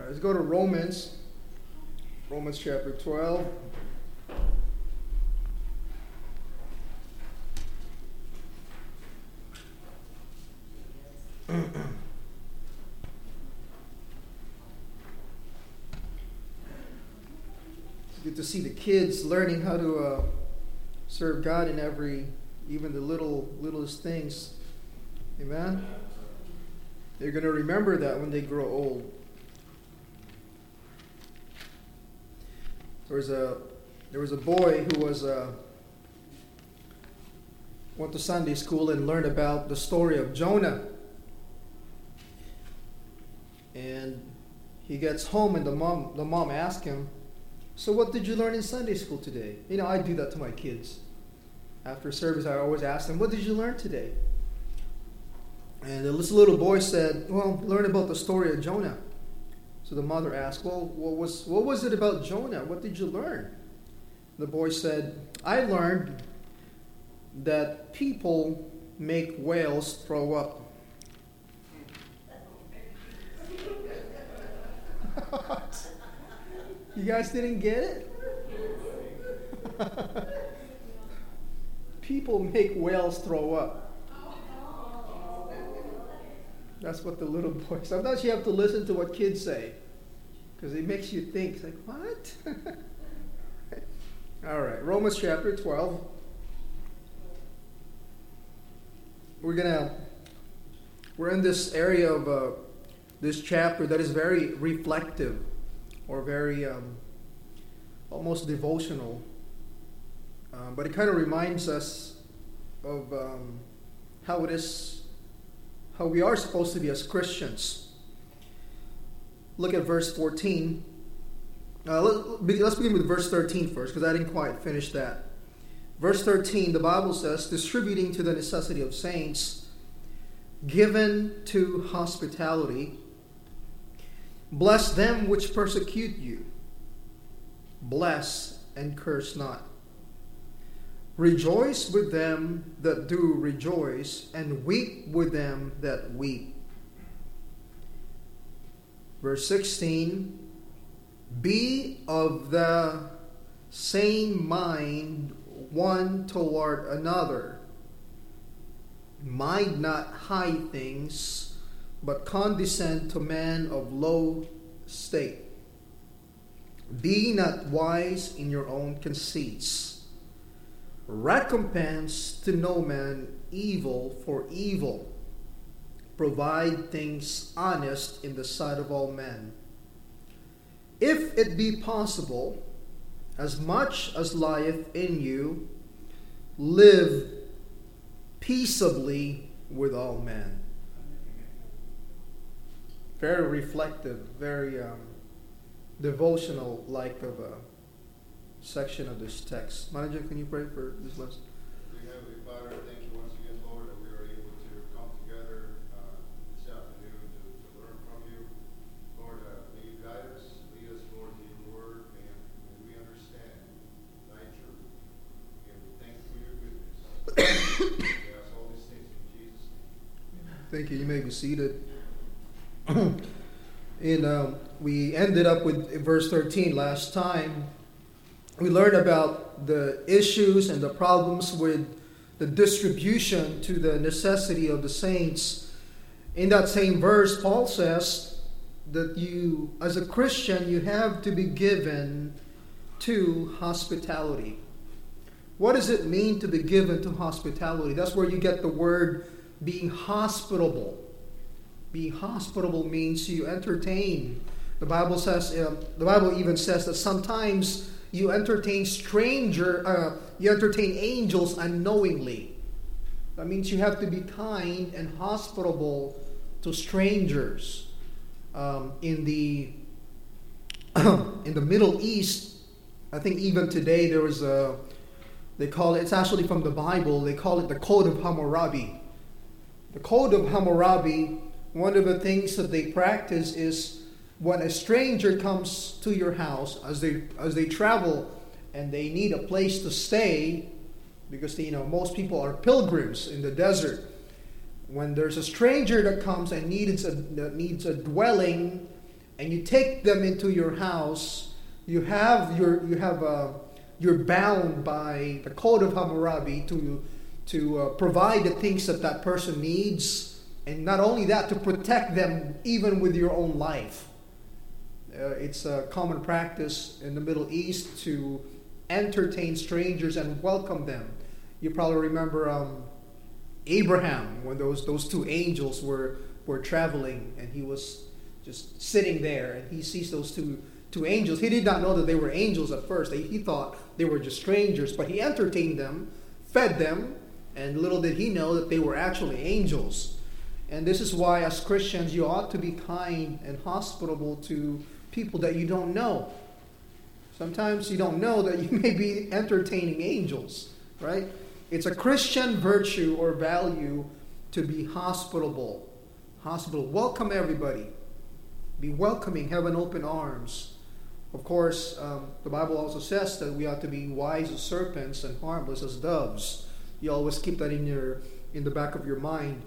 Let's go to Romans. Romans chapter 12. It's good to see the kids learning how to serve God in even the littlest things. Amen? They're going to remember that when they grow old. There was a boy who went to Sunday school and learned about the story of Jonah. And he gets home and the mom asks him, "So what did you learn in Sunday school today?" You know, I do that to my kids. After service, I always ask them, "What did you learn today?" And this little boy said, "Well, learn about the story of Jonah." So the mother asked, "Well, what was it about Jonah? What did you learn?" The boy said, "I learned that people make whales throw up." You guys didn't get it? People make whales throw up. That's what the little boy. Sometimes you have to listen to what kids say, because it makes you think. It's like, what? All right, Romans chapter 12. We're in this area of this chapter that is very reflective, or very almost devotional. But it kind of reminds us of how we are supposed to be as Christians. Look at verse 14. Let's begin with verse 13 first, because I didn't quite finish that. Verse 13, the Bible says, "Distributing to the necessity of saints, given to hospitality, bless them which persecute you. Bless and curse not. Rejoice with them that do rejoice, and weep with them that weep." Verse 16, "Be of the same mind one toward another. Mind not high things, but condescend to men of low state. Be not wise in your own conceits. Recompense to no man evil for evil. Provide things honest in the sight of all men. If it be possible, as much as lieth in you, live peaceably with all men." Very reflective, very devotional like of a section of this text. Manager, can you pray for this lesson? Dear Heavenly Father, thank you once again, Lord, that we are able to come together this afternoon to learn from you. Lord, may you guide us, lead us, Lord, to your word, may we understand thy truth. Again, we thank you for your goodness. We ask all these things in Jesus' name. Thank you. You may be seated. And we ended up with verse 13 last time. We learned about the issues and the problems with the distribution to the necessity of the saints. In that same verse, Paul says that you, as a Christian, you have to be given to hospitality. What does it mean to be given to hospitality? That's where you get the word being hospitable. Being hospitable means you entertain. The Bible even says that sometimes you entertain you entertain angels unknowingly. That means you have to be kind and hospitable to strangers. In the Middle East, I think even today there was they call it, it's actually from the Bible, they call it the Code of Hammurabi. The Code of Hammurabi, one of the things that they practice is when a stranger comes to your house, as they travel and they need a place to stay, because most people are pilgrims in the desert. When there's a stranger that comes and needs a dwelling, and you take them into your house, you're bound by the code of Hammurabi to provide the things that person needs, and not only that, to protect them even with your own life. It's a common practice in the Middle East to entertain strangers and welcome them. You probably remember Abraham, when those two angels were traveling, and he was just sitting there, and he sees those two angels. He did not know that they were angels at first. He thought they were just strangers, but he entertained them, fed them, and little did he know that they were actually angels. And this is why, as Christians, you ought to be kind and hospitable to people that you don't know. Sometimes you don't know that you may be entertaining angels, right? It's a Christian virtue or value to be hospitable. Welcome everybody. Be welcoming, have an open arms. Of course, the Bible also says that we ought to be wise as serpents and harmless as doves. You always keep that in the back of your mind.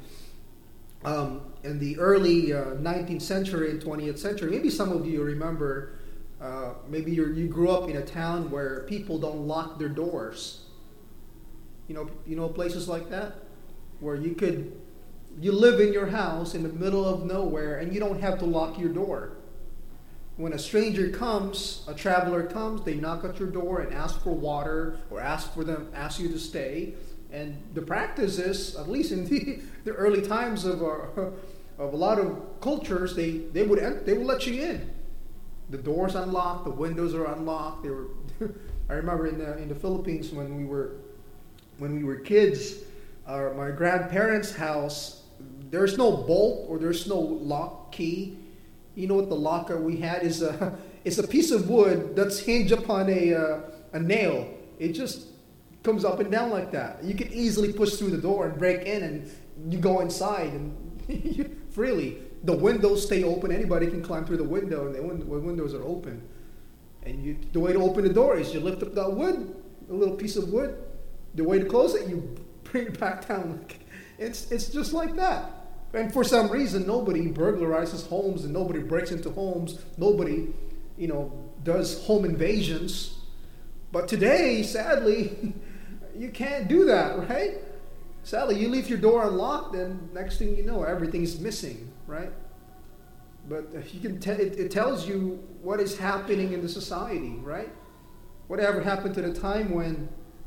In the early 19th century and 20th century, maybe some of you remember, maybe you grew up in a town where people don't lock their doors. You know places like that, where you live in your house in the middle of nowhere and you don't have to lock your door. When a stranger comes, a traveler comes, they knock at your door and ask for water or ask you to stay. And the practice is, at least in the early times of a lot of cultures, they would let you in. The door's unlocked, the windows are unlocked. I remember in the Philippines when we were kids, my grandparents' house, there's no bolt or there's no lock key. You know what the lock that we had is? It's a piece of wood that's hinged upon a nail. It just comes up and down like that. You can easily push through the door and break in, and you go inside and freely. The windows stay open. Anybody can climb through the window, and the windows are open. And the way to open the door is you lift up that wood, a little piece of wood. The way to close it, you bring it back down. It's just like that. And for some reason, nobody burglarizes homes and nobody breaks into homes. Nobody, does home invasions. But today, sadly, you can't do that, right? Sadly, you leave your door unlocked, and next thing you know, everything's missing, right? But you can it tells you what is happening in the society, right? Whatever happened to the time when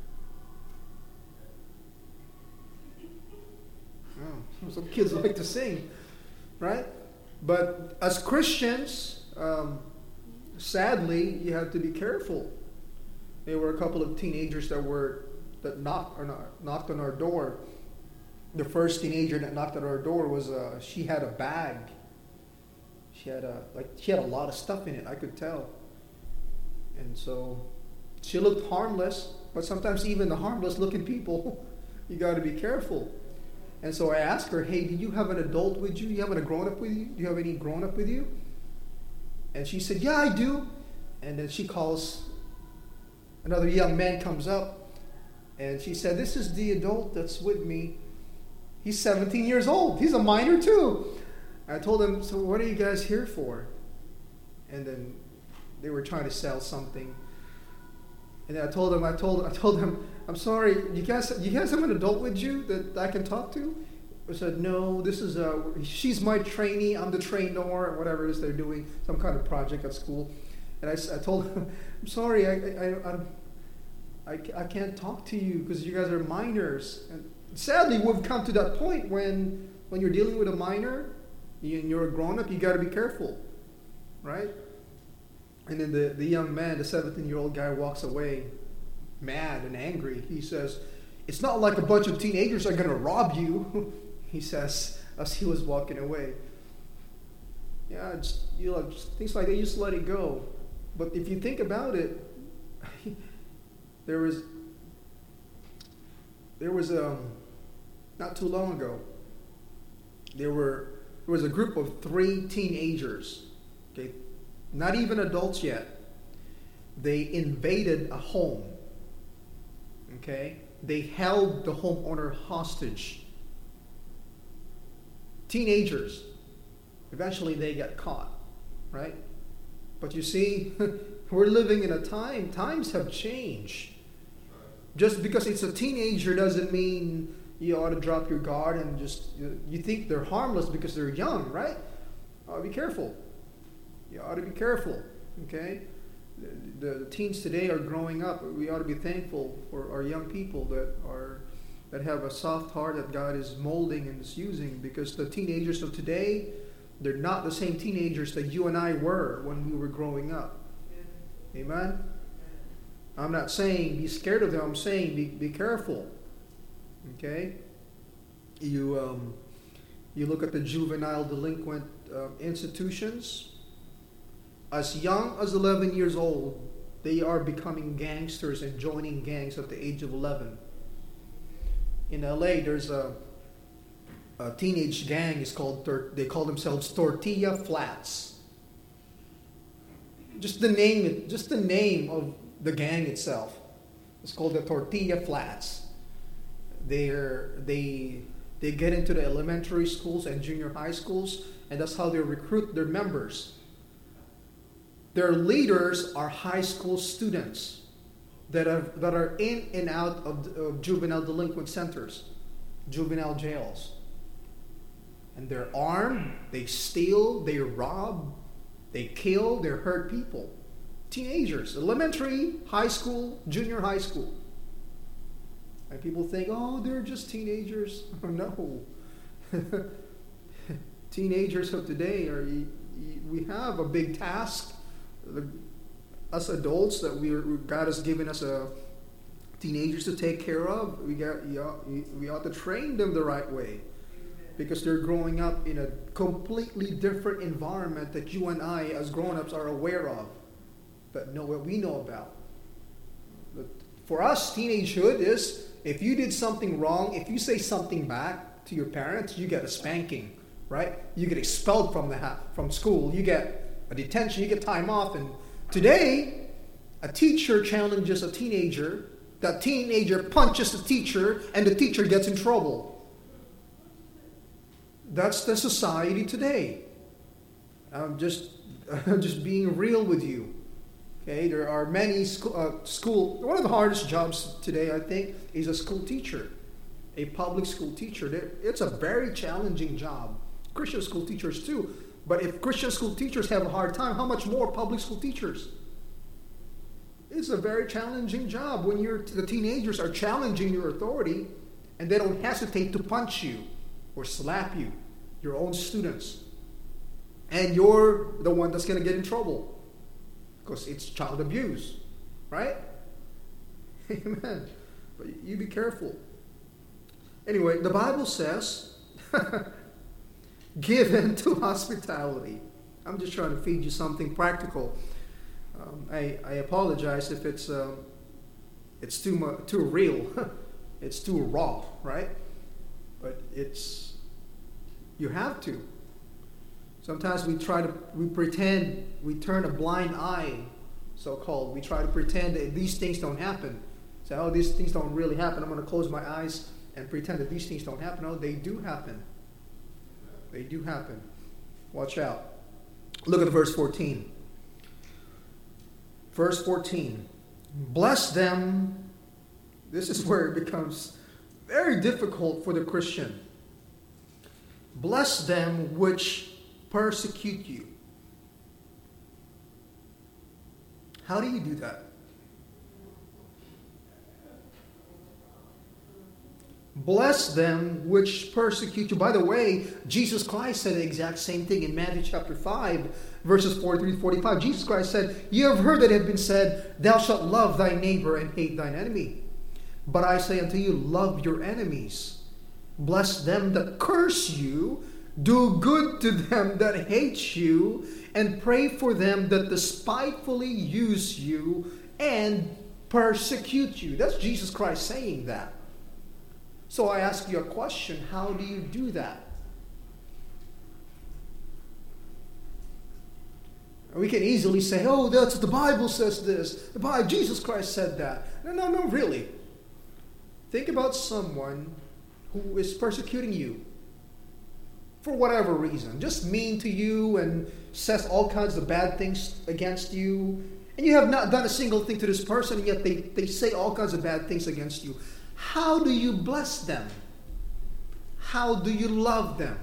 some kids like to sing, right? But as Christians, sadly, you have to be careful. There were a couple of teenagers that knocked on our door. The first teenager that knocked at our door was she had a bag. She had a lot of stuff in it, I could tell. And so she looked harmless, but sometimes even the harmless looking people, you got to be careful. And so I asked her, hey, do you have an adult with you? Do you have a grown-up with you? Do you have any grown-up with you? And she said, yeah, I do. And then she calls, another young man comes up, and she said, this is the adult that's with me. He's 17 years old. He's a minor too. I told him, so what are you guys here for? And then they were trying to sell something. And then I told them, I'm sorry, you guys have an adult with you that I can talk to? I said, no, she's my trainee, I'm the trainer, or whatever it is they're doing, some kind of project at school. And I told them, I'm sorry, I can't talk to you because you guys are minors. And sadly, we've come to that point when you're dealing with a minor and you're a grown-up, you got to be careful, right? And then the young man, the 17-year-old guy, walks away mad and angry. He says, it's not like a bunch of teenagers are going to rob you, he says, as he was walking away. Yeah, things like that, you just let it go. But if you think about it, there was not too long ago, there was a group of 3 teenagers, okay, not even adults yet. They invaded a home. Okay? They held the homeowner hostage. Teenagers. Eventually they got caught. right? But you see, we're living in a times have changed. Just because it's a teenager doesn't mean you ought to drop your guard and you think they're harmless because they're young, right? Be careful. You ought to be careful, okay? The teens today are growing up. We ought to be thankful for our young people that have a soft heart that God is molding and is using, because the teenagers of today, they're not the same teenagers that you and I were when we were growing up. Amen? I'm not saying be scared of them. I'm saying be careful. Okay? You look at the juvenile delinquent institutions. As young as 11 years old, they are becoming gangsters and joining gangs at the age of 11. In LA, there's a teenage gang. They call themselves Tortilla Flats. Just the name of the gang itself. It's called the Tortilla Flats. They get into the elementary schools and junior high schools, and that's how they recruit their members. Their leaders are high school students that are in and out of juvenile delinquent centers, juvenile jails. And they're armed, they steal, they rob, they kill, they hurt people. Teenagers, elementary, high school, junior high school. And people think, oh, they're just teenagers. No. Teenagers of today, we have a big task. Us adults that God has given us teenagers to take care of. We ought to train them the right way, because they're growing up in a completely different environment that you and I as grown-ups are aware of, but know what we know about. But for us, teenagehood is, if you did something wrong, if you say something back to your parents, you get a spanking, right? You get expelled from school. You get a detention. You get time off. And today, a teacher challenges a teenager. That teenager punches the teacher, and the teacher gets in trouble. That's the society today. I'm just being real with you. Okay, there are many school. One of the hardest jobs today, I think, is a school teacher, a public school teacher. It's a very challenging job. Christian school teachers too. But if Christian school teachers have a hard time, how much more public school teachers? It's a very challenging job when the teenagers are challenging your authority, and they don't hesitate to punch you or slap you, your own students. And you're the one that's going to get in trouble, because it's child abuse, right? Amen. But you be careful. Anyway, the Bible says, give into hospitality. I'm just trying to feed you something practical. I apologize if it's too real. It's too raw, right? But you have to. Sometimes we pretend, we turn a blind eye, so-called. We try to pretend that these things don't happen. Say, oh, these things don't really happen. I'm going to close my eyes and pretend that these things don't happen. No, they do happen. They do happen. Watch out. Look at verse 14. Verse 14. Bless them. This is where it becomes very difficult for the Christian. Bless them which persecute you. How do you do that? Bless them which persecute you. By the way, Jesus Christ said the exact same thing in Matthew chapter 5, verses 43-45. Jesus Christ said, you have heard that it had been said, thou shalt love thy neighbor and hate thine enemy. But I say unto you, love your enemies. Bless them that curse you. Do good to them that hate you. And pray for them that despitefully use you and persecute you. That's Jesus Christ saying that. So I ask you a question. How do you do that? We can easily say, oh, that's the Bible says this. Jesus Christ said that. No, really. Think about someone who is persecuting you. for whatever reason, just mean to you and says all kinds of bad things against you, and you have not done a single thing to this person, and yet they say all kinds of bad things against you, how do you bless them? How do you love them?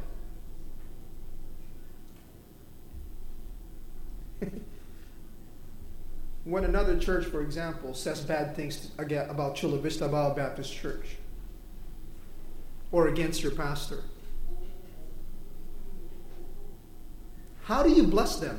When another church, for example, says bad things about Chula Vista Bible Baptist Church or against your pastor, how do you bless them?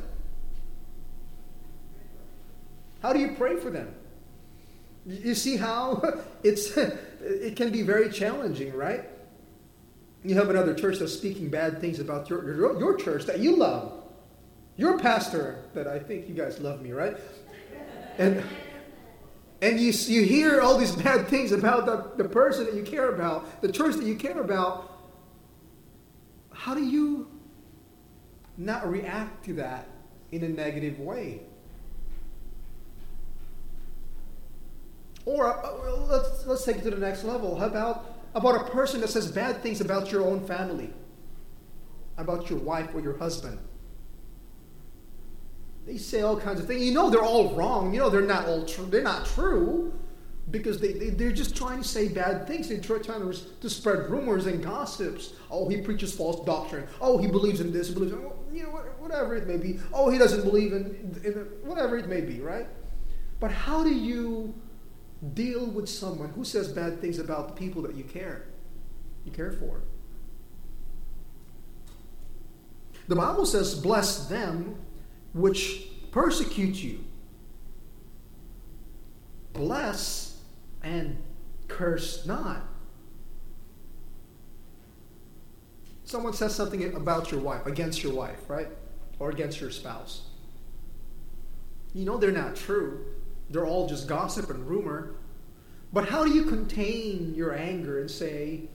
How do you pray for them? You see how it can be very challenging, right? You have another church that's speaking bad things about your church that you love. Your pastor, that I think you guys love me, right? And you hear all these bad things about the person that you care about, the church that you care about. How do you not react to that in a negative way? Or let's take it to the next level. How about a person that says bad things about your own family, about your wife or your husband? They say all kinds of things. You know they're all wrong. You know they're not all true. They're not true because they're just trying to say bad things. They're trying to spread rumors and gossips. Oh, he preaches false doctrine. Oh, he believes in this. He believes in, whatever it may be. Oh, he doesn't believe in whatever it may be, right? But how do you deal with someone who says bad things about the people that you care for? The Bible says, bless them which persecute you. Bless and curse not. Someone says something about your wife, against your wife, right? Or against your spouse. You know they're not true. They're all just gossip and rumor. But how do you contain your anger and say,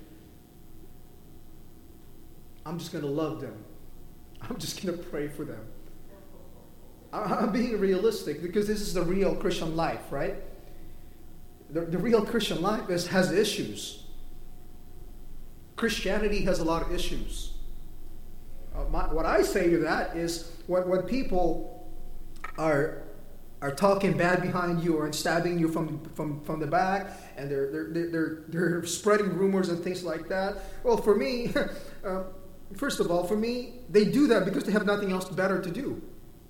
I'm just going to love them. I'm just going to pray for them. I'm being realistic because this is the real Christian life, right? The real Christian life has issues. Christianity has a lot of issues. What I say to that is when people are talking bad behind you or stabbing you from the back, and they're spreading rumors and things like that. Well, for me, first of all, for me, they do that because they have nothing else better to do.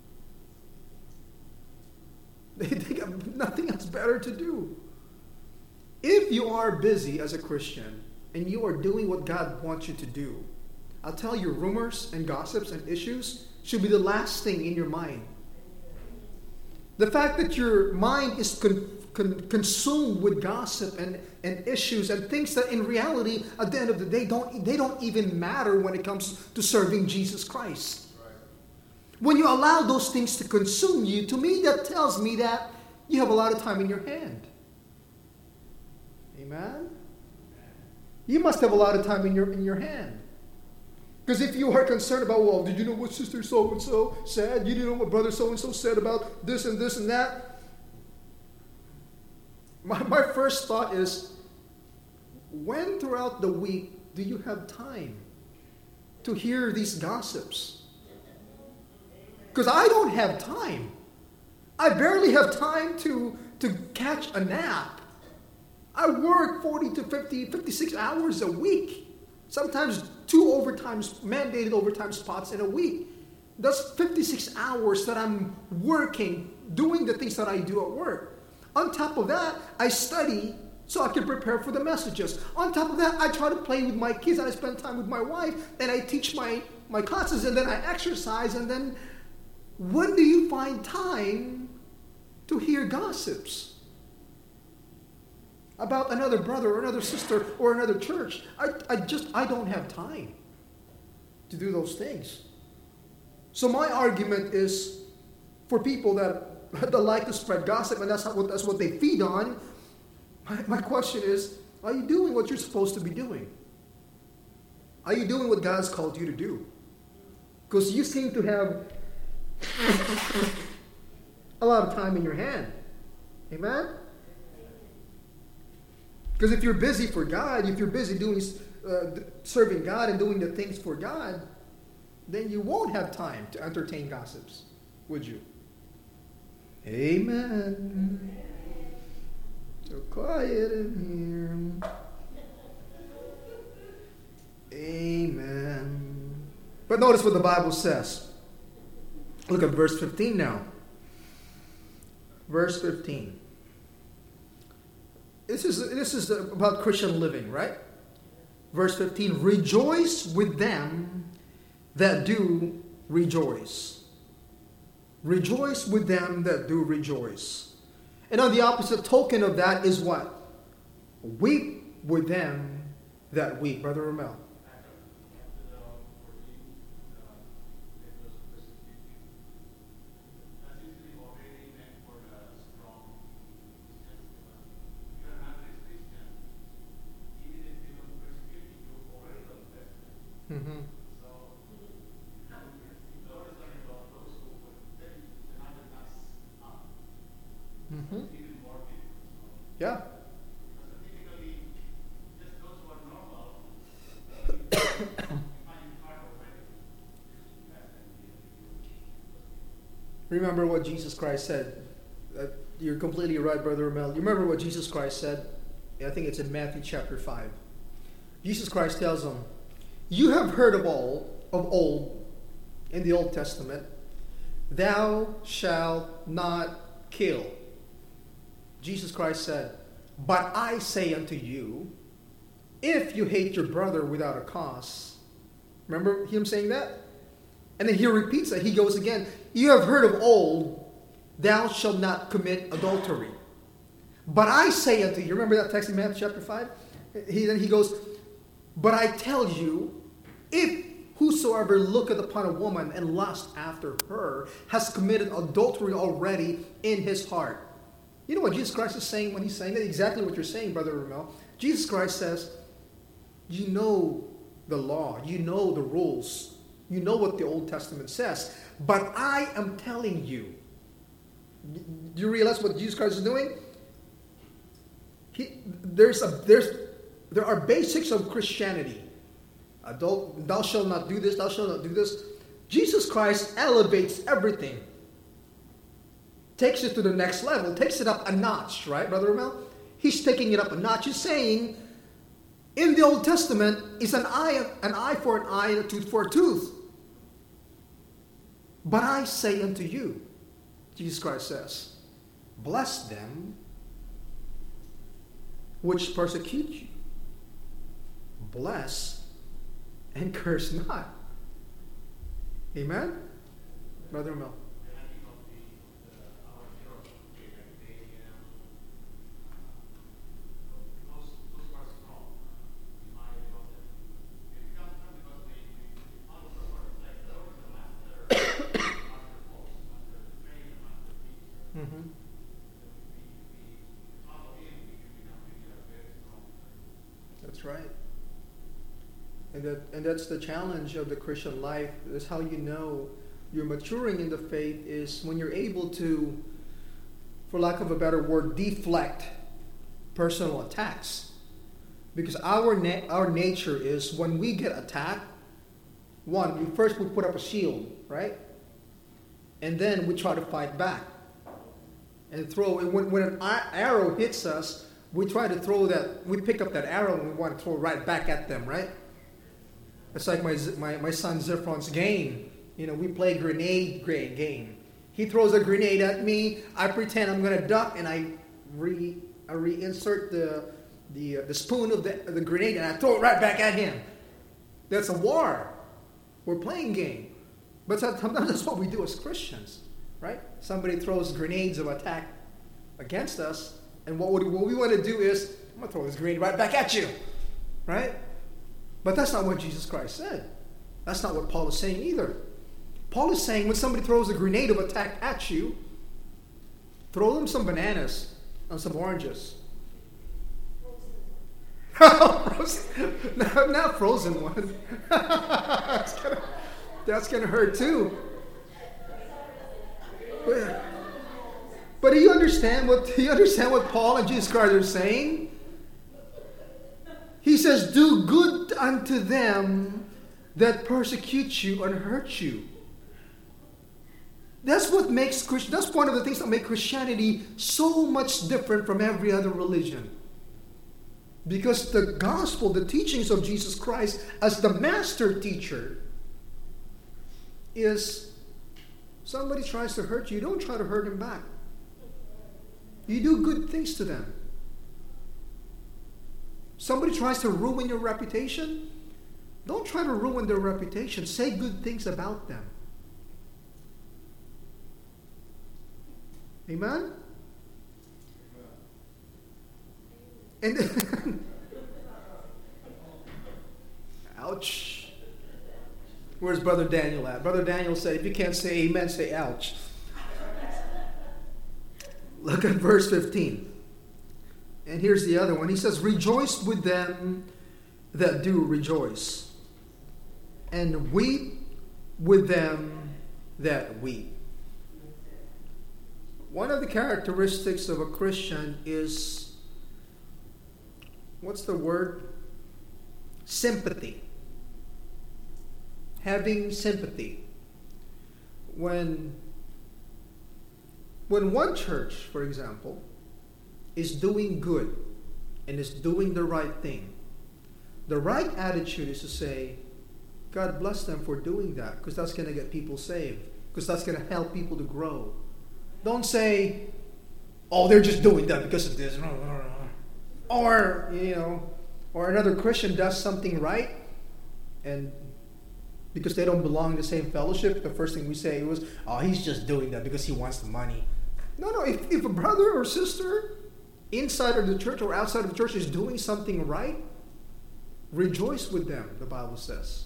They have nothing else better to do. If you are busy as a Christian and you are doing what God wants you to do, I'll tell you, rumors and gossips and issues should be the last thing in your mind. The fact that your mind is consumed with gossip and issues and things that in reality, at the end of the day, they don't even matter when it comes to serving Jesus Christ. Right. When you allow those things to consume you, to me that tells me that you have a lot of time in your hand. Amen? You must have a lot of time in your hand. Because if you are concerned about, well, did you know what sister so-and-so said? You didn't know what brother so-and-so said about this and this and that? My first thought is, when throughout the week do you have time to hear these gossips? Because I don't have time. I barely have time to catch a nap. I work 40 to 50, 56 hours a week. Sometimes 2 mandated overtime spots in a week. That's 56 hours that I'm working, doing the things that I do at work. On top of that, I study so I can prepare for the messages. On top of that, I try to play with my kids and I spend time with my wife and I teach my classes and then I exercise. And then when do you find time to hear gossips about another brother or another sister or another church? I don't have time to do those things. So my argument is for people that like to spread gossip and that's what they feed on. My question is, are you doing what you're supposed to be doing? Are you doing what God's called you to do? Because you seem to have a lot of time in your hand. Amen? Because if you're busy for God, if you're busy doing serving God and doing the things for God, then you won't have time to entertain gossips, would you? Amen. So quiet in here. Amen. But notice what the Bible says. Look at verse 15 now. Verse 15. This is about Christian living, right? Verse 15. Rejoice with them that do rejoice. Rejoice with them that do rejoice. And on the opposite token of that is what? Weep with them that weep. Brother Ramel. Mm-hmm. Mm-hmm. Yeah. Remember what Jesus Christ said. You're completely right, Brother Ramel. You remember what Jesus Christ said? I think it's in Matthew chapter 5. Jesus Christ tells them, you have heard of old, in the Old Testament, thou shalt not kill. Jesus Christ said, but I say unto you, if you hate your brother without a cause. Remember him saying that? And then he repeats it. He goes again, you have heard of old, thou shalt not commit adultery. But I say unto you, remember that text in Matthew chapter 5? Then he goes, but I tell you, if whosoever looketh upon a woman and lust after her has committed adultery already in his heart. You know what Jesus Christ is saying when he's saying that? Exactly what you're saying, Brother Ramel. Jesus Christ says, you know the law, you know the rules, you know what the Old Testament says, but I am telling you. Do you realize what Jesus Christ is doing? There are basics of Christianity. Thou shalt not do this, thou shalt not do this. Jesus Christ elevates everything. Takes it to the next level, takes it up a notch, right, Brother Ramel? He's taking it up a notch. He's saying, in the Old Testament, it's an eye for an eye and a tooth for a tooth. But I say unto you, Jesus Christ says, bless them which persecute you. Bless and curse not. Amen? Brother Mel. Mm-hmm. That's right. And that's the challenge of the Christian life. That's how you know you're maturing in the faith, is when you're able to, for lack of a better word, deflect personal attacks. Because our nature is, when we get attacked, we first put up a shield, right? And then we try to fight back. And when an arrow hits us, we try to throw that, we pick up that arrow and we want to throw it right back at them, right? It's like my son Zephron's game. You know, we play grenade game. He throws a grenade at me, I pretend I'm going to duck, and I reinsert the spoon of the grenade and I throw it right back at him. That's a war. We're playing game. But sometimes that's what we do as Christians, right? Somebody throws grenades of attack against us, and what we want to do is, I'm going to throw this grenade right back at you, right? But that's not what Jesus Christ said. That's not what Paul is saying either. Paul is saying when somebody throws a grenade of attack at you, throw them some bananas and some oranges. Not frozen one. That's gonna hurt too. But do you understand what Paul and Jesus Christ are saying? He says, do good unto them that persecute you and hurt you. That's what makes that's one of the things that make Christianity so much different from every other religion. Because the gospel, the teachings of Jesus Christ as the master teacher, is somebody tries to hurt you, don't try to hurt him back. You do good things to them. Somebody tries to ruin your reputation, don't try to ruin their reputation. Say good things about them. Amen? And ouch. Where's Brother Daniel at? Brother Daniel said, if you can't say amen, say ouch. Look at verse 15. And here's the other one. He says, rejoice with them that do rejoice, and weep with them that weep. One of the characteristics of a Christian is, what's the word? Sympathy. Having sympathy. When one church, for example, is doing good and is doing the right thing, the right attitude is to say, God bless them for doing that, because that's going to get people saved, because that's going to help people to grow. Don't say, oh, they're just doing that because of this. Or, or another Christian does something right, and because they don't belong in the same fellowship, the first thing we say was, oh, he's just doing that because he wants the money. No, if a brother or sister inside of the church or outside of the church is doing something right, rejoice with them, the Bible says.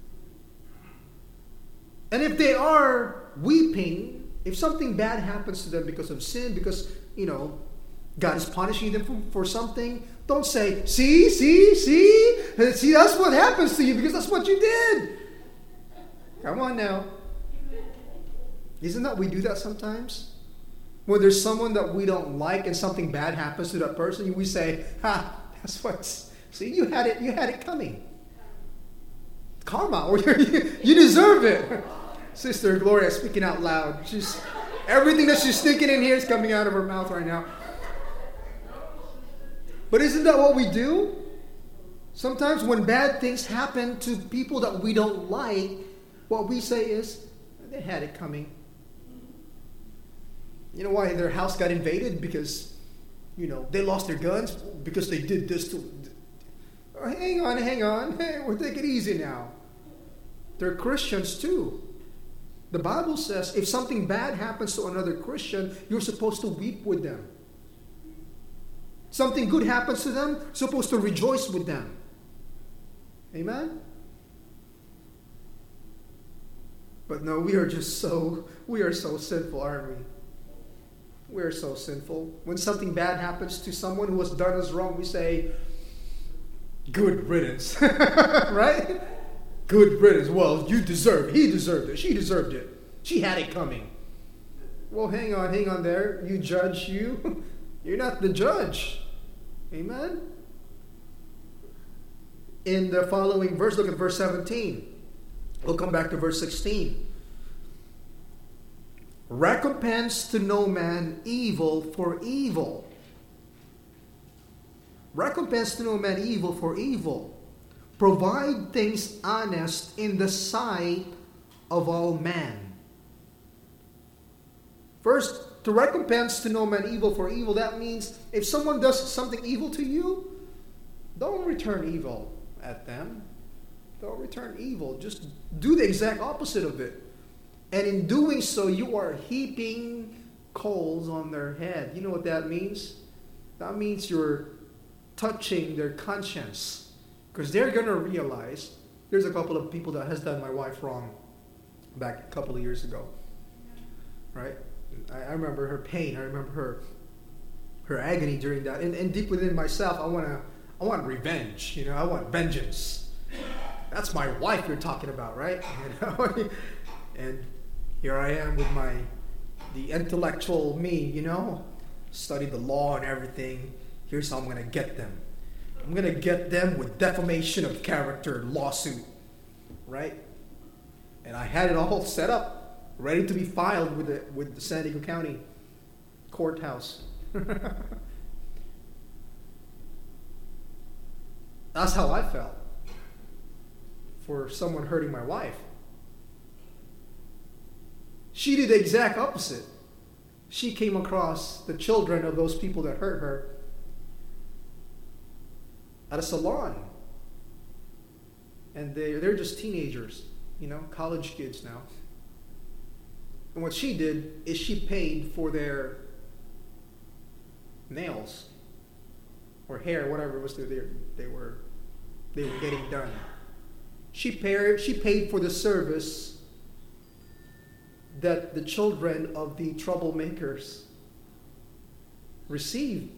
And if they are weeping, if something bad happens to them because of sin, because, God is punishing them for something, don't say, see, that's what happens to you because that's what you did. Come on now. Isn't that we do that sometimes? When there's someone that we don't like and something bad happens to that person, we say, that's what's, see, you had it coming. Karma, or you deserve it. Sister Gloria speaking out loud. Everything that she's thinking in here is coming out of her mouth right now. But isn't that what we do? Sometimes when bad things happen to people that we don't like, what we say is, they had it coming. You know why their house got invaded? Because, they lost their guns because they did this to... Oh, hang on. Hey, we'll take it easy now. They're Christians too. The Bible says if something bad happens to another Christian, you're supposed to weep with them. Something good happens to them, you're supposed to rejoice with them. Amen? But no, we are so sinful, aren't we? We are so sinful. When something bad happens to someone who has done us wrong, we say, good riddance. Right? Good riddance. Well, you deserve it. He deserved it. She deserved it. She had it coming. Well, hang on there. You judge you. You're not the judge. Amen? In the following verse, look at verse 17. We'll come back to verse 16. Recompense to no man evil for evil. Recompense to no man evil for evil. Provide things honest in the sight of all men. First, to recompense to no man evil for evil, that means if someone does something evil to you, don't return evil at them. Don't return evil. Just do the exact opposite of it. And in doing so, you are heaping coals on their head. You know what that means? That means you're touching their conscience. Because they're going to realize, there's a couple of people that has done my wife wrong back a couple of years ago. Right? I remember her pain. I remember her agony during that. And deep within myself, I want revenge. I want vengeance. That's my wife you're talking about, right? And here I am with the intellectual me, studied the law and everything. Here's how I'm going to get them. I'm going to get them with defamation of character lawsuit, right? And I had it all set up, ready to be filed with the San Diego County courthouse. That's how I felt for someone hurting my wife. She did the exact opposite. She came across the children of those people that hurt her at a salon. And they're just teenagers, college kids now. And what she did is she paid for their nails or hair, whatever it was they were getting done. She paid for the service that the children of the troublemakers received.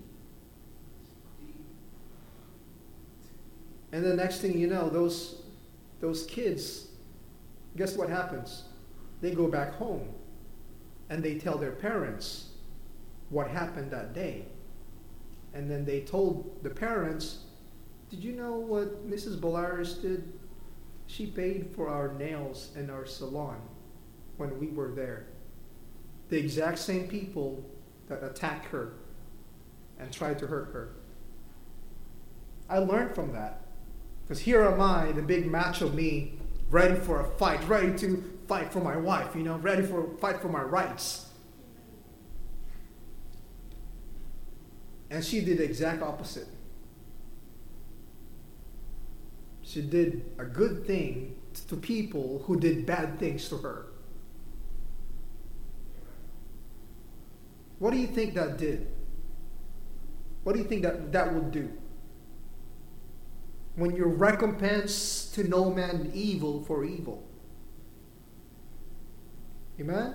And the next thing you know, those kids, guess what happens? They go back home and they tell their parents what happened that day. And then they told the parents, did you know what Mrs. Bolaris did? She paid for our nails in our salon when we were there. The exact same people that attacked her and tried to hurt her. I learned from that. Because here am I, the big macho me, ready for a fight, ready to fight for my wife, ready for a fight for my rights. And she did the exact opposite. She did a good thing to people who did bad things to her. What do you think that did? What do you think that would do? When you recompense to no man evil for evil. Amen?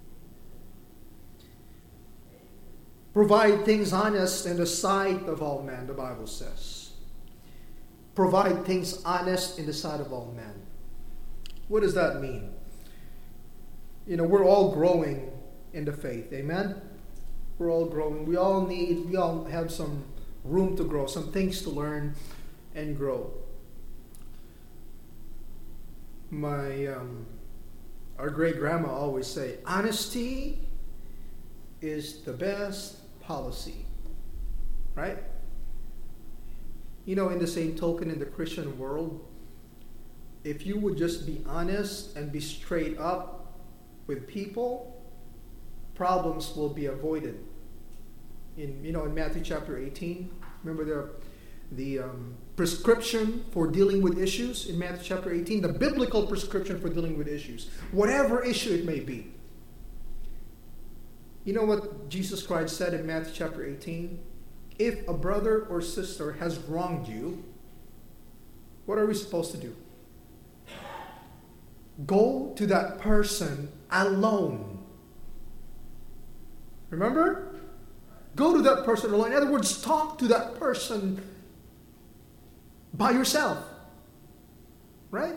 Provide things honest in the sight of all men, the Bible says. Provide things honest in the sight of all men. What does that mean? We're all growing in the faith. Amen? We're all growing. We all have some room to grow, some things to learn and grow. Our great grandma always say, honesty is the best policy. Right? In the same token, in the Christian world, if you would just be honest and be straight up with people, problems will be avoided. In Matthew chapter 18, remember the prescription for dealing with issues in Matthew chapter 18, the biblical prescription for dealing with issues, whatever issue it may be. You know what Jesus Christ said in Matthew chapter 18? If a brother or sister has wronged you, what are we supposed to do? Go to that person alone. Remember? Go to that person alone. In other words, talk to that person by yourself. Right?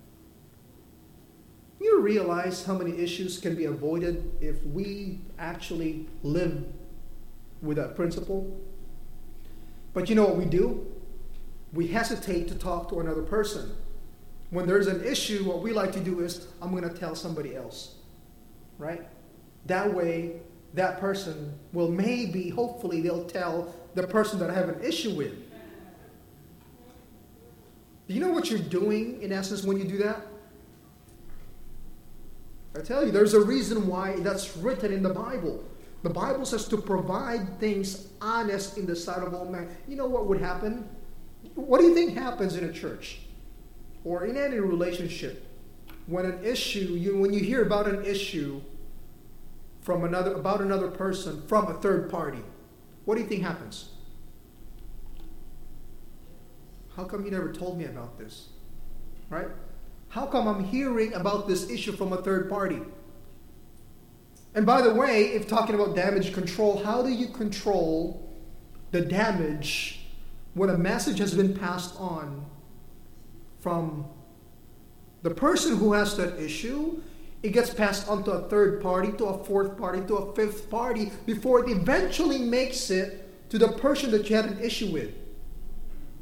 You realize how many issues can be avoided if we actually live with that principle? But you know what we do? We hesitate to talk to another person. When there's an issue, what we like to do is, I'm going to tell somebody else. Right? That way, that person will hopefully they'll tell the person that I have an issue with. Do you know what you're doing, in essence, when you do that? I tell you, there's a reason why that's written in the Bible. The Bible says to provide things honest in the sight of all men. You know what would happen? What do you think happens in a church? Or in any relationship? When you hear about an issue about another person from a third party, what do you think happens? How come you never told me about this? Right? How come I'm hearing about this issue from a third party? And by the way, if talking about damage control, how do you control the damage when a message has been passed on from the person who has that issue? It gets passed on to a third party, to a fourth party, to a fifth party, before it eventually makes it to the person that you had an issue with.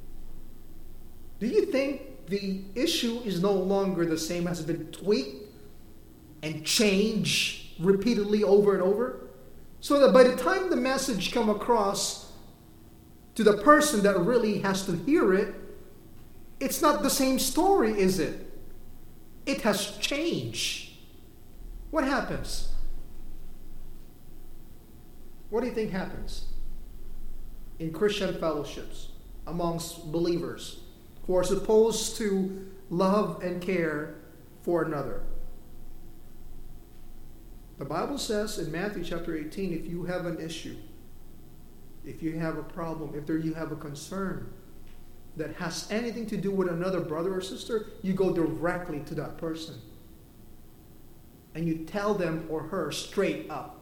Do you think the issue is no longer the same, has been tweaked and changed repeatedly over and over? So that by the time the message come across to the person that really has to hear it, it's not the same story, is it? It has changed. What happens? What do you think happens in Christian fellowships amongst believers who are supposed to love and care for another? The Bible says in Matthew chapter 18, if you have an issue, if you have a problem, if you have a concern that has anything to do with another brother or sister, you go directly to that person. And you tell them or her straight up.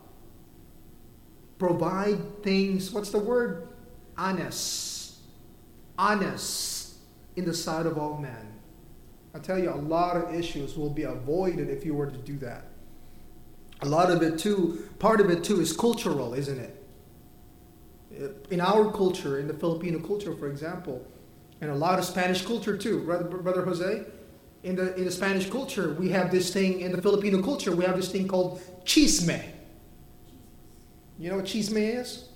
Provide things, what's the word? Honest. Honest in the sight of all men. I tell you, a lot of issues will be avoided if you were to do that. A lot of it too, part of it too is cultural, isn't it? In our culture, in the Filipino culture, for example, and a lot of Spanish culture too, Brother Jose, in the Spanish culture, we have this thing, in the Filipino culture, we have this thing called chisme. You know what chisme is?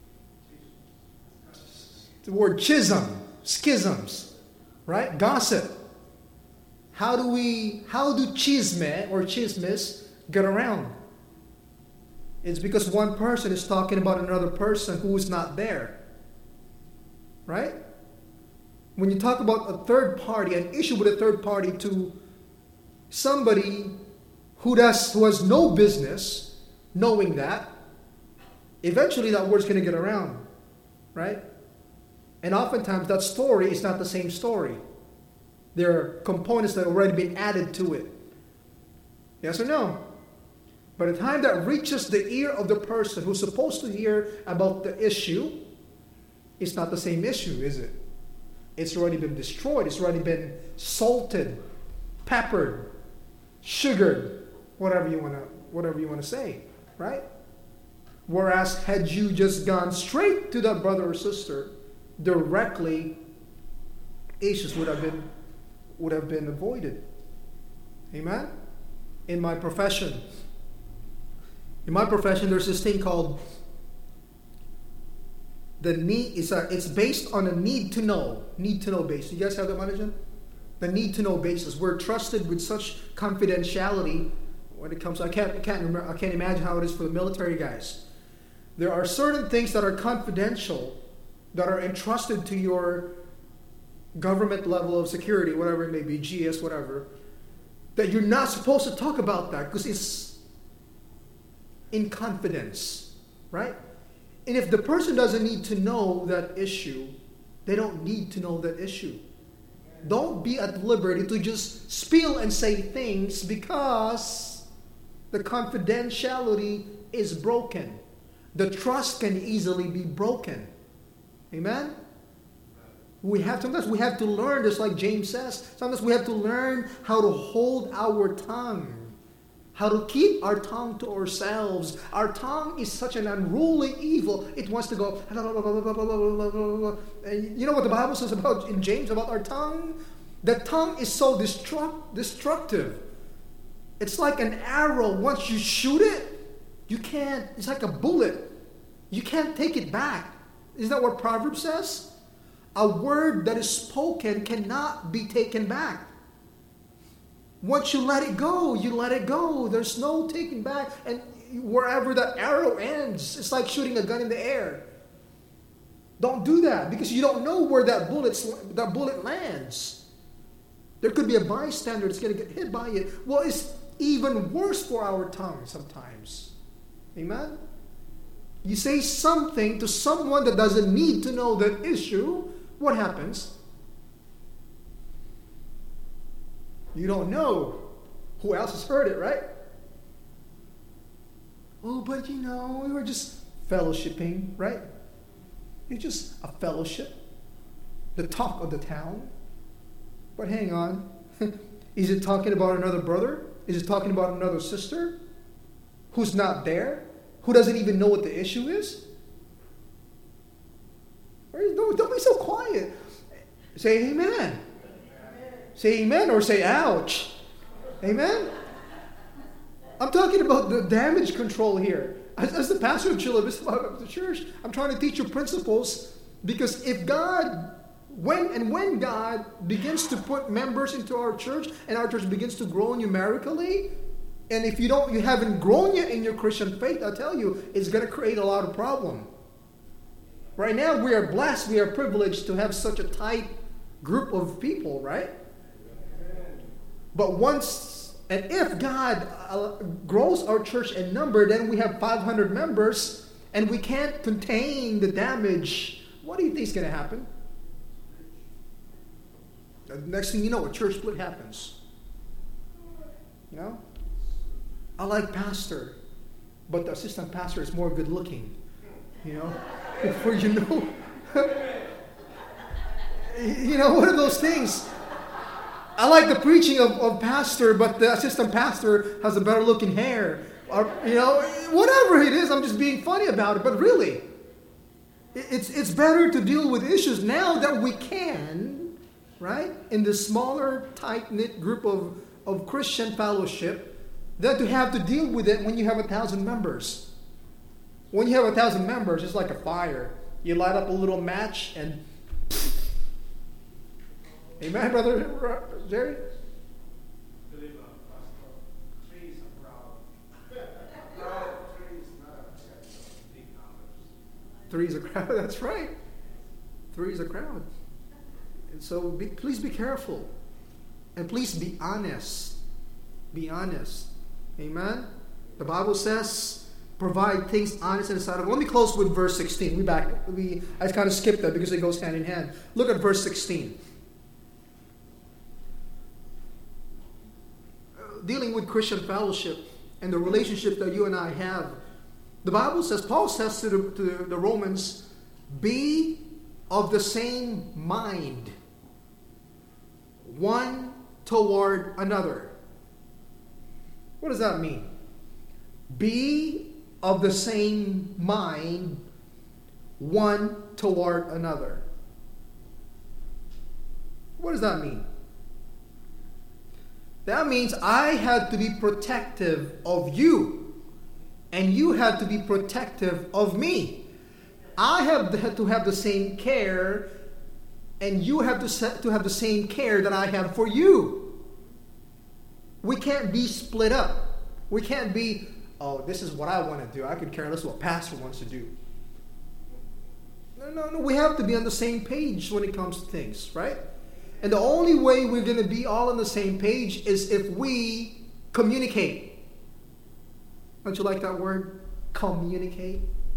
The word schisms, right? Gossip. How do chisme or chismes get around? It's because one person is talking about another person who is not there. Right? When you talk about a third party, an issue with a third party to somebody who has no business knowing that, eventually that word's going to get around. Right? And oftentimes that story is not the same story. There are components that have already been added to it. Yes or no? By the time that reaches the ear of the person who's supposed to hear about the issue, it's not the same issue, is it? It's already been destroyed. It's already been salted, peppered, sugared, whatever you want to say, right? Whereas had you just gone straight to that brother or sister directly, issues would have been avoided. Amen? In my profession, there's this thing called the need. It's based on a need to know basis. You guys have that, Manajan? The need to know basis. We're trusted with such confidentiality when it comes. I can't imagine how it is for the military guys. There are certain things that are confidential that are entrusted to your government level of security, whatever it may be, GS, whatever, that you're not supposed to talk about that because it's in confidence, right? And if the person doesn't need to know that issue, they don't need to know that issue. Don't be at liberty to just spill and say things because the confidentiality is broken. The trust can easily be broken. Amen? Sometimes we have to learn, just like James says, sometimes we have to learn how to hold our tongue. How to keep our tongue to ourselves. Our tongue is such an unruly evil. It wants to go. And you know what the Bible says about in James about our tongue? The tongue is so destructive. It's like an arrow. Once you shoot it, you can't. It's like a bullet. You can't take it back. Isn't that what Proverbs says? A word that is spoken cannot be taken back. Once you let it go, you let it go. There's no taking back. And wherever that arrow ends, it's like shooting a gun in the air. Don't do that because you don't know where that bullet lands. There could be a bystander that's going to get hit by it. Well, it's even worse for our tongue sometimes. Amen? You say something to someone that doesn't need to know that issue, what happens? You don't know who else has heard it, right? Oh, but we were just fellowshipping, right? It's just a fellowship, the talk of the town. But hang on. Is it talking about another brother? Is it talking about another sister who's not there? Who doesn't even know what the issue is? Don't be so quiet. Say amen. Say amen or say ouch. Amen? I'm talking about the damage control here. As the pastor of Chula Vista Bible Church, I'm trying to teach you principles, because if God, when God begins to put members into our church and our church begins to grow numerically, and if you haven't grown yet in your Christian faith, I tell you, it's going to create a lot of problem. Right now, we are blessed, we are privileged to have such a tight group of people, right? But once, and if God grows our church in number, then we have 500 members, and we can't contain the damage. What do you think is going to happen? The next thing you know, a church split happens. You know? I like pastor, but the assistant pastor is more good looking. You know? Before you know. You know, one of those things. I like the preaching of pastor, but the assistant pastor has a better looking hair. Or, you know, whatever it is, I'm just being funny about it. But really, it's better to deal with issues now that we can, right? In the smaller, tight-knit group of Christian fellowship, than to have to deal with it when you have 1,000 members. When you have 1,000 members, it's like a fire. You light up a little match and... Amen, Brother Jerry? Three's a crowd. That's right. Three's a crowd. And so please be careful. And please be honest. Be honest. Amen? The Bible says... provide things honest and decidable. Let me close with verse 16. I kind of skipped that because it goes hand in hand. Look at verse 16. Dealing with Christian fellowship and the relationship that you and I have. The Bible says, Paul says to the Romans, be of the same mind, one toward another. What does that mean? Be of the same mind, one toward another. What does that mean? That means I had to be protective of you, and you had to be protective of me. I had to have the same care, and you have to have the same care that I have for you. We can't be split up. We can't be, oh, this is what I want to do. I could care less what pastor wants to do. No. We have to be on the same page when it comes to things, right? And the only way we're going to be all on the same page is if we communicate. Don't you like that word? Communicate.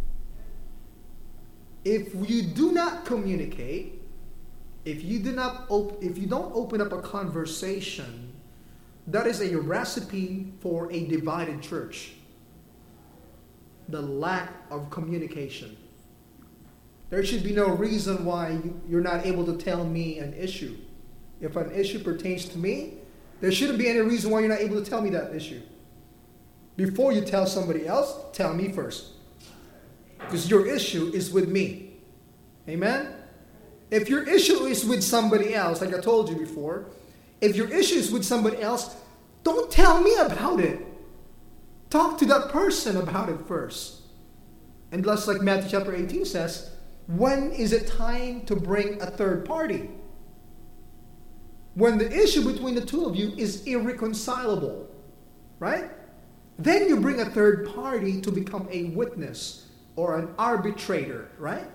If you do not communicate, if you don't open up a conversation, that is a recipe for a divided church. The lack of communication. There should be no reason why you're not able to tell me an issue. If an issue pertains to me, there shouldn't be any reason why you're not able to tell me that issue. Before you tell somebody else, tell me first. Because your issue is with me. Amen? If your issue is with somebody else, like I told you before, if your issue is with somebody else, don't tell me about it. Talk to that person about it first. And just like Matthew chapter 18 says, when is it time to bring a third party? When the issue between the two of you is irreconcilable, right? Then you bring a third party to become a witness or an arbitrator, right?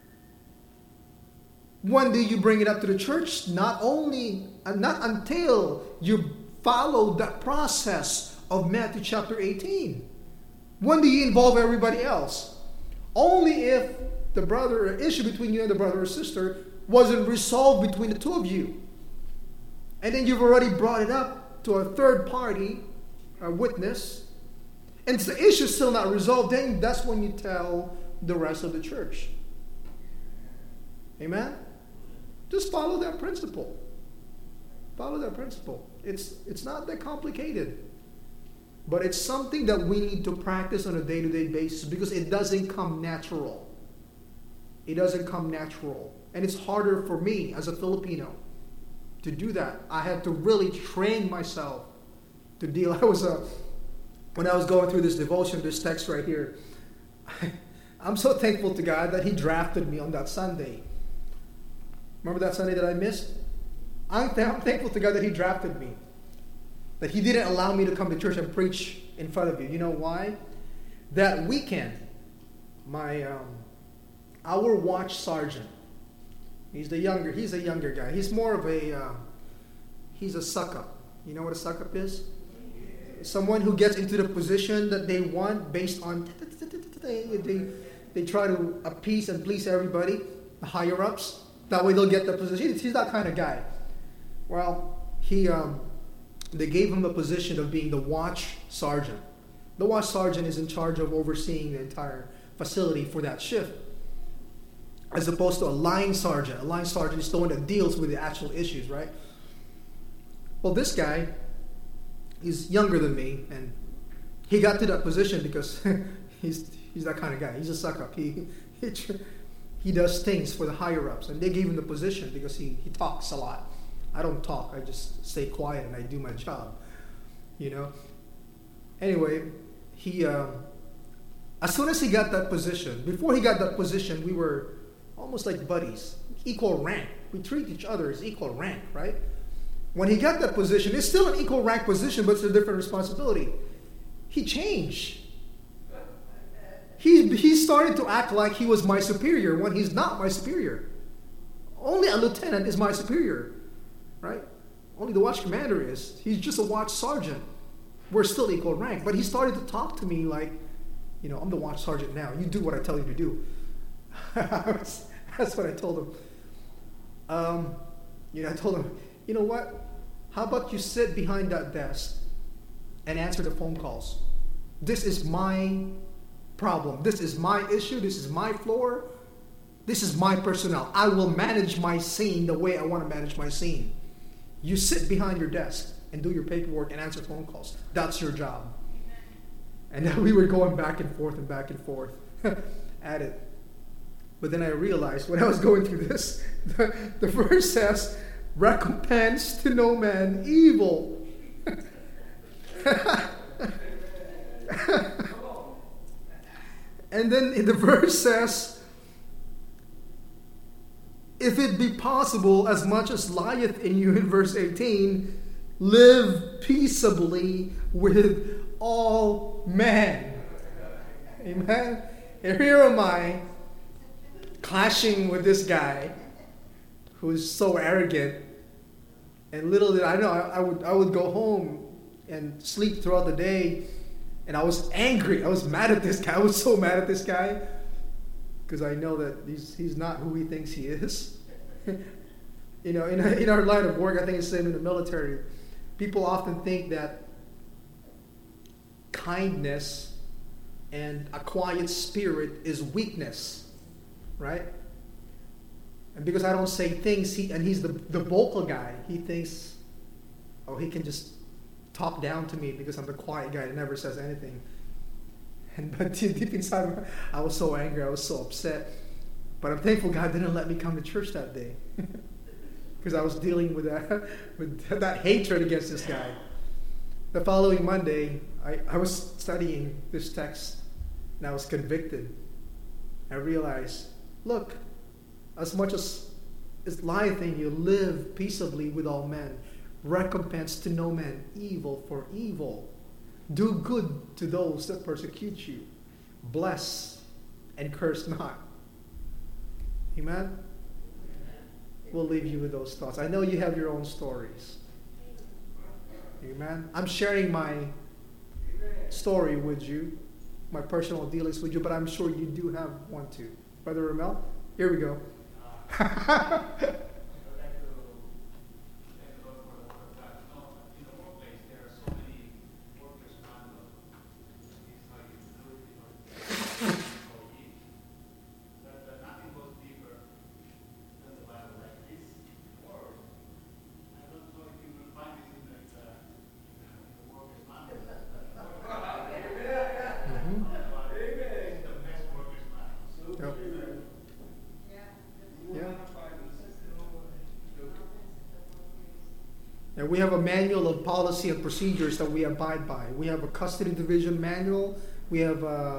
When do you bring it up to the church? Not until you follow that process of Matthew chapter 18. When do you involve everybody else? Only if the issue between you and the brother or sister wasn't resolved between the two of you. And then you've already brought it up to a third party, a witness, and the issue is still not resolved, then that's when you tell the rest of the church. Amen? Just follow that principle. Follow that principle. It's not that complicated. But it's something that we need to practice on a day-to-day basis because it doesn't come natural. It doesn't come natural. And it's harder for me as a Filipino. to do that. I had to really train myself to deal. When I was going through this devotion, this text right here, I'm so thankful to God that He drafted me on that Sunday. Remember that Sunday that I missed? I'm thankful to God that He drafted me. That He didn't allow me to come to church and preach in front of you. You know why? That weekend, our watch sergeant, he's a younger guy. He's more of he's a suck-up. You know what a suck-up is? Someone who gets into the position that they want based on, they try to appease and please everybody, the higher-ups. That way they'll get the position. He's that kind of guy. Well, they gave him a position of being the watch sergeant. The watch sergeant is in charge of overseeing the entire facility for that shift, as opposed to a line sergeant. A line sergeant is the one that deals with the actual issues, right? Well, this guy, he's younger than me, and he got to that position because he's that kind of guy. He's a suck-up. He does things for the higher-ups, and they gave him the position because he talks a lot. I don't talk. I just stay quiet and I do my job, you know. Anyway, he as soon as he got that position, before he got that position, we were almost like buddies, equal rank. We treat each other as equal rank, right? When he got that position, it's still an equal rank position, but it's a different responsibility. He changed. He started to act like he was my superior when he's not my superior. Only a lieutenant is my superior, right? Only the watch commander is. He's just a watch sergeant. We're still equal rank. But he started to talk to me like, you know, I'm the watch sergeant now. You do what I tell you to do. That's what I told him. I told him, you know what? How about you sit behind that desk and answer the phone calls? This is my problem. This is my issue. This is my floor. This is my personnel. I will manage my scene the way I want to manage my scene. You sit behind your desk and do your paperwork and answer phone calls. That's your job. And then we were going back and forth at it. But then I realized when I was going through this, the verse says, recompense to no man evil. And then the verse says, if it be possible, as much as lieth in you, in verse 18, live peaceably with all men. Amen. And here am I, clashing with this guy who's so arrogant. And little did I know, I would go home and sleep throughout the day. And I was angry. I was mad at this guy. I was so mad at this guy because I know that he's not who he thinks he is. You know, in our line of work, I think it's the same in the military. People often think that kindness and a quiet spirit is weakness, right? And because I don't say things, he's the vocal guy. He thinks, oh, he can just talk down to me because I'm the quiet guy that never says anything. But deep inside, I was so angry. I was so upset. But I'm thankful God didn't let me come to church that day because I was dealing with that hatred against this guy. The following Monday, I was studying this text and I was convicted. I realized, look, as much as it lieth in you, live peaceably with all men. Recompense to no man evil for evil. Do good to those that persecute you. Bless and curse not. Amen? We'll leave you with those thoughts. I know you have your own stories. Amen? I'm sharing my story with you, my personal dealings with you, but I'm sure you do have one too. Brother Ramel, here we go. And we have a manual of policy and procedures that we abide by. We have a custody division manual. We have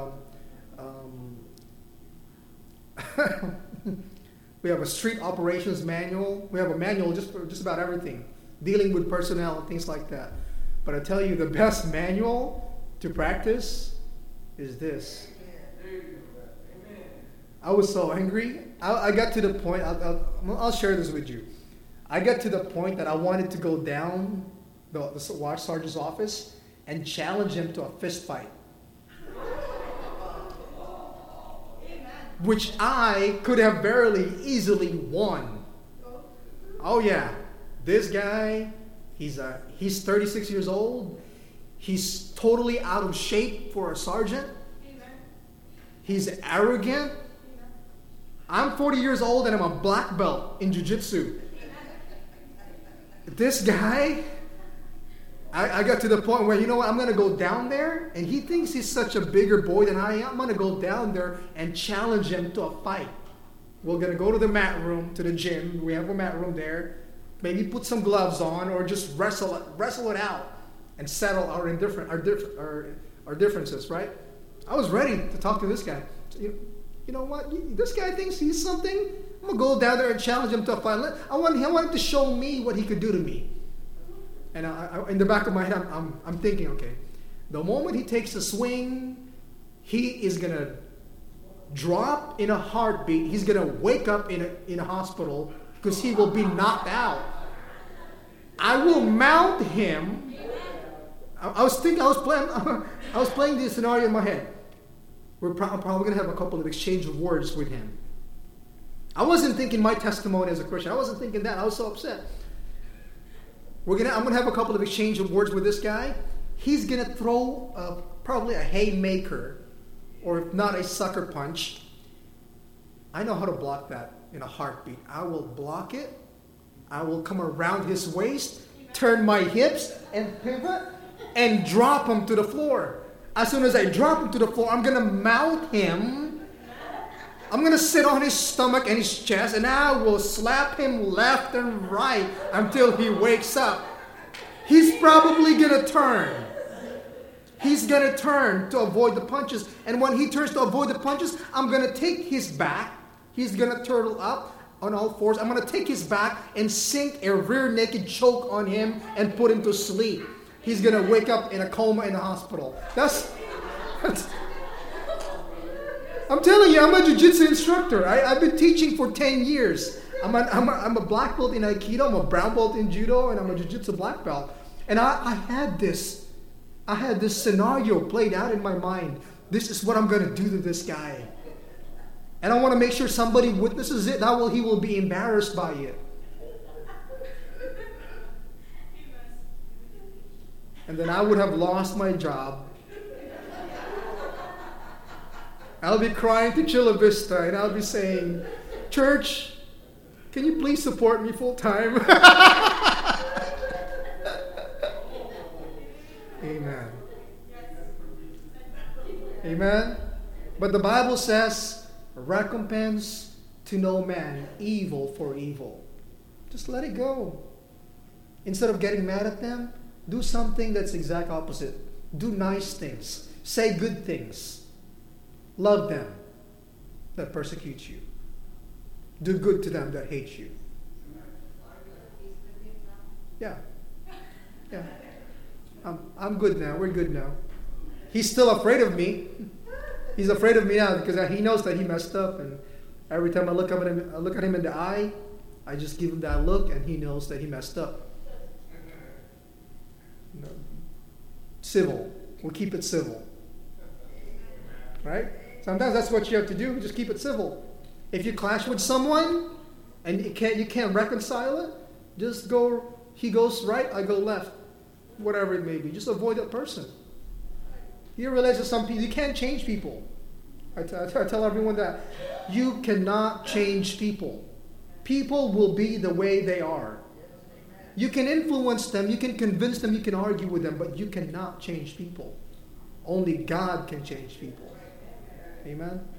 we have a street operations manual. We have a manual just for just about everything, dealing with personnel and things like that. But I tell you, the best manual to practice is this. I was so angry. I got to the point, I'll share this with you. I got to the point that I wanted to go down the watch sergeant's office and challenge him to a fist fight. Which I could have very easily won. Oh yeah, this guy, he's 36 years old. He's totally out of shape for a sergeant. He's arrogant. I'm 40 years old and I'm a black belt in jiu-jitsu. This guy, I got to the point where, you know what, I'm going to go down there, and he thinks he's such a bigger boy than I am. I'm going to go down there and challenge him to a fight. We're going to go to the mat room, to the gym. We have a mat room there. Maybe put some gloves on, or just wrestle it out and settle our differences, right? I was ready to talk to this guy. You know what? This guy thinks he's something. I'm going to go down there and challenge him to a fight. I want him to show me what he could do to me. And in the back of my head, I'm thinking, okay, the moment he takes a swing, he is going to drop in a heartbeat. He's going to wake up in a hospital because he will be knocked out. I will mount him. I was playing this scenario in my head. I'm probably going to have a couple of exchange of words with him. I wasn't thinking my testimony as a Christian. I wasn't thinking that. I was so upset. I'm going to have a couple of exchange of words with this guy. He's going to throw probably a haymaker, or if not, a sucker punch. I know how to block that in a heartbeat. I will block it. I will come around his waist, turn my hips, and pivot, and drop him to the floor. As soon as I drop him to the floor, I'm going to mount him. I'm going to sit on his stomach and his chest, and I will slap him left and right until he wakes up. He's probably going to turn. He's going to turn to avoid the punches. And when he turns to avoid the punches, I'm going to take his back. He's going to turtle up on all fours. I'm going to take his back and sink a rear naked choke on him and put him to sleep. He's going to wake up in a coma in the hospital. That's I'm telling you, I'm a jiu-jitsu instructor. I've been teaching for 10 years. I'm a black belt in Aikido, I'm a brown belt in Judo, and I'm a jiu-jitsu black belt. And I had this scenario played out in my mind. This is what I'm going to do to this guy. And I want to make sure somebody witnesses it. He will be embarrassed by it. And then I would have lost my job. I'll be crying to Chula Vista, and I'll be saying, "Church, can you please support me full time?" Amen. Amen. But the Bible says, recompense to no man evil for evil. Just let it go. Instead of getting mad at them, do something that's exact opposite. Do nice things. Say good things. Love them that persecute you. Do good to them that hate you. Yeah. I'm good now. We're good now. He's still afraid of me. He's afraid of me now because he knows that he messed up. And every time I look at him in the eye, I just give him that look, and he knows that he messed up. No. Civil. We'll keep it civil. Right? Sometimes that's what you have to do. Just keep it civil. If you clash with someone and you can't reconcile it, just go. He goes right, I go left. Whatever it may be. Just avoid that person. You realize that some people, you can't change people. I tell everyone that. You cannot change people. People will be the way they are. You can influence them, you can convince them, you can argue with them, but you cannot change people. Only God can change people. Amen?